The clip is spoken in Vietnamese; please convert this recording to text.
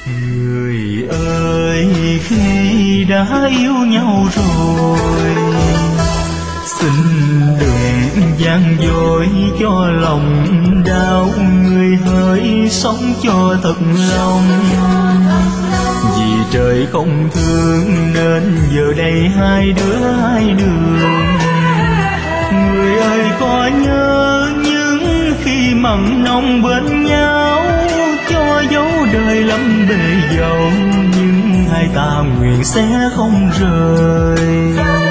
Người ơi, khi đã yêu nhau rồi, xin đừng gian dối cho lòng đau. Người hỡi sống cho thật lòng, vì trời không thương nên giờ đây hai đứa hai đường. Người ơi có nhớ những khi mặn nồng bên nhau, cho dấu đời lắm bề dâu, nhưng hai ta nguyện sẽ không rời.